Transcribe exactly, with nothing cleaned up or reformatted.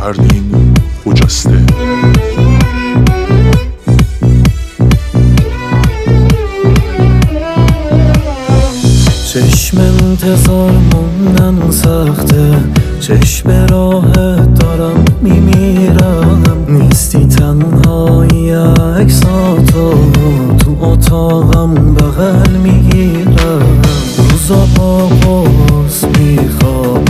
کردین خجسته. چشم انتظار موندن سخته، چشم راه دارم میمیرم. نیستی تنهایی عکساتو تو اتاقم بغل میگیرم. روزا با قرص میخوام